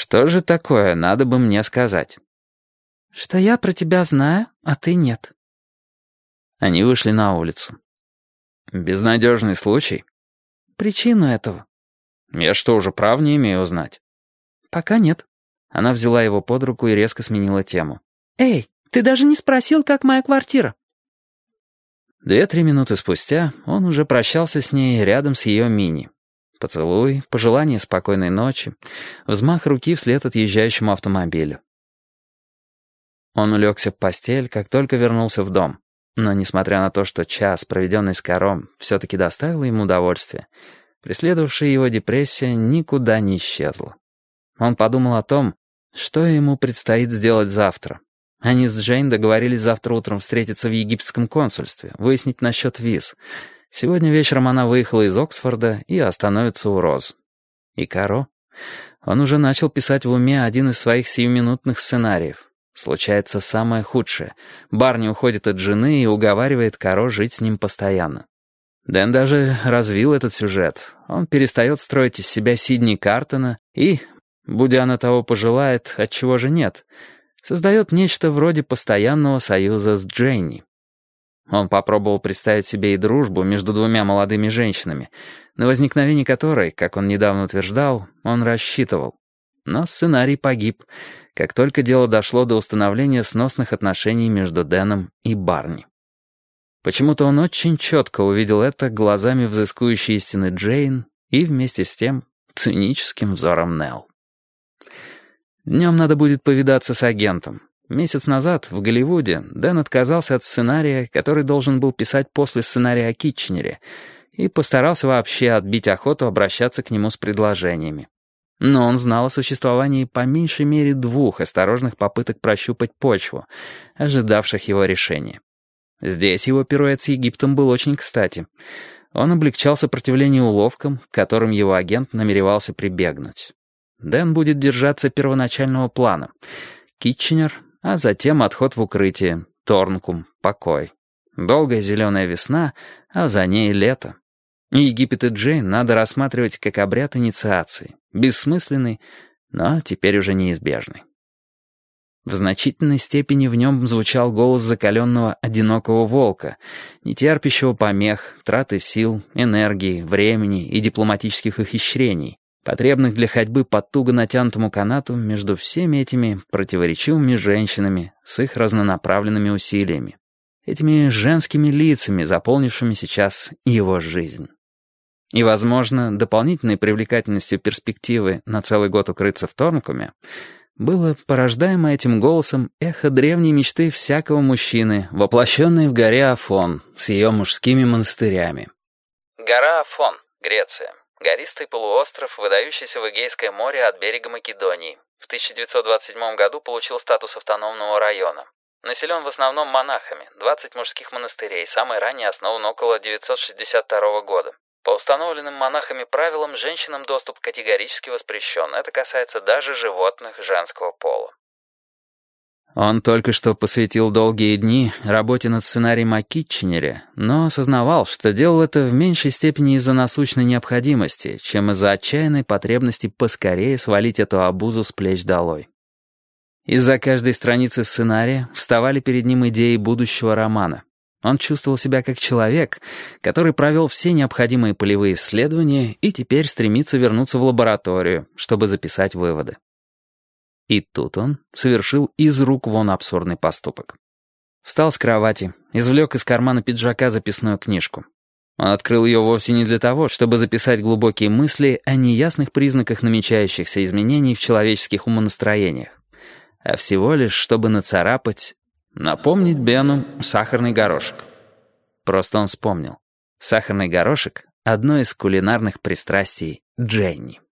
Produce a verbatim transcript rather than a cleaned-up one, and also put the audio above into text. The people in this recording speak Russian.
Что же такое, надо бы мне сказать? Что я про тебя знаю, а ты нет. Они вышли на улицу. Безнадежный случай? Причину этого? Я что, уже прав не имею узнать? Пока нет. Она взяла его под руку и резко сменила тему. Эй, ты даже не спросил, как моя квартира. Две-три минуты спустя он уже прощался с ней рядом с ее мини. Поцелуй, пожелание спокойной ночи, взмах руки вслед отъезжающему автомобилю. Он улегся в постель, как только вернулся в дом. Но, несмотря на то, что час, проведенный с Каро, все-таки доставил ему удовольствие, преследовавшая его депрессия никуда не исчезла. Он подумал о том, что ему предстоит сделать завтра. Они с Джейн договорились завтра утром встретиться в египетском консульстве, выяснить насчет виз. Сегодня вечером она выехала из Оксфорда и остановится у Роз. И Каро? Он уже начал писать в уме один из своих сиюминутных сценариев. Случается самое худшее. Барни уходит от жены и уговаривает Каро жить с ним постоянно. Дэн даже развил этот сюжет. Он перестает строить из себя Сидни Картона и, будь она того пожелает, отчего же нет, создает нечто вроде постоянного союза с Дженни. Он попробовал представить себе и дружбу между двумя молодыми женщинами, на возникновение которой, как он недавно утверждал, он рассчитывал. Но сценарий погиб, как только дело дошло до установления сносных отношений между Дэном и Барни. Почему-то он очень четко увидел это глазами взыскующей истины Джейн и вместе с тем циническим взором Нелл. Днем надо будет повидаться с агентом. Месяц назад в Голливуде Дэн отказался от сценария, который должен был писать после сценария о Китченере, и постарался вообще отбить охоту обращаться к нему с предложениями. Но он знал о существовании по меньшей мере двух осторожных попыток прощупать почву, ожидавших его решения. Здесь его пируэт с Египтом был очень кстати. Он облегчал сопротивление уловкам, к которым его агент намеревался прибегнуть. Дэн будет держаться первоначального плана. Китченер, а затем отход в укрытие, Торнкум, покой. Долгая зеленая весна, а за ней лето. Египет и Джейн надо рассматривать как обряд инициации, бессмысленный, но теперь уже неизбежный. В значительной степени в нем звучал голос закаленного одинокого волка, нетерпящего помех, траты сил, энергии, времени и дипломатических ухищрений, потребных для ходьбы по туго натянутому канату между всеми этими противоречивыми женщинами с их разнонаправленными усилиями, этими женскими лицами, заполнившими сейчас его жизнь. И, возможно, дополнительной привлекательностью перспективы на целый год укрыться в Торнкуме было порождаемо этим голосом эхо древней мечты всякого мужчины, воплощенной в горе Афон с ее мужскими монастырями. Гора Афон, Греция. Гористый полуостров, выдающийся в Эгейское море от берега Македонии. В тысяча девятьсот двадцать седьмом году получил статус автономного района. Населен в основном монахами, двадцать мужских монастырей, самый ранний основан около девятьсот шестьдесят второго года. По установленным монахами правилам, женщинам доступ категорически воспрещен. Это касается даже животных женского пола. Он только что посвятил долгие дни работе над сценарием о Китченере, но осознавал, что делал это в меньшей степени из-за насущной необходимости, чем из-за отчаянной потребности поскорее свалить эту обузу с плеч долой. Из-за каждой страницы сценария вставали перед ним идеи будущего романа. Он чувствовал себя как человек, который провел все необходимые полевые исследования и теперь стремится вернуться в лабораторию, чтобы записать выводы. И тут он совершил из рук вон абсурдный поступок. Встал с кровати, извлек из кармана пиджака записную книжку. Он открыл ее вовсе не для того, чтобы записать глубокие мысли о неясных признаках намечающихся изменений в человеческих умонастроениях, а всего лишь, чтобы нацарапать, напомнить Бену сахарный горошек. Просто он вспомнил. Сахарный горошек — одно из кулинарных пристрастий Дженни.